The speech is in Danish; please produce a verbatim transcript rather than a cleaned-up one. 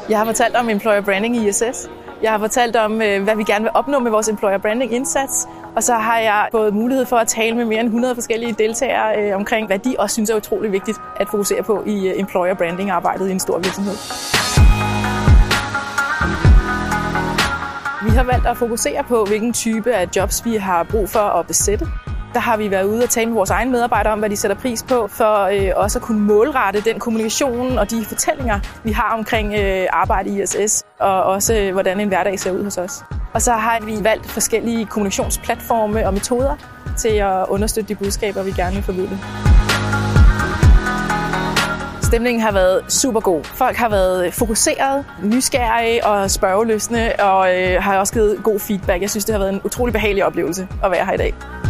Jeg har fortalt om employer branding i I S S. Jeg har fortalt om, hvad vi gerne vil opnå med vores employer branding indsats. Og så har jeg fået mulighed for at tale med mere end hundrede forskellige deltagere omkring, hvad de også synes er utrolig vigtigt at fokusere på i employer branding arbejdet i en stor virksomhed. Vi har valgt at fokusere på, hvilken type af jobs vi har brug for at besætte. Der har vi været ude og tale med vores egne medarbejdere om, hvad de sætter pris på, for øh, også at kunne målrette den kommunikation og de fortællinger, vi har omkring øh, arbejde i I S S, og også øh, hvordan en hverdag ser ud hos os. Og så har vi valgt forskellige kommunikationsplatforme og metoder til at understøtte de budskaber, vi gerne vil formidle. Stemningen har været super god. Folk har været fokuseret, nysgerrige og spørgelystne, og øh, har også givet god feedback. Jeg synes, det har været en utrolig behagelig oplevelse at være her i dag.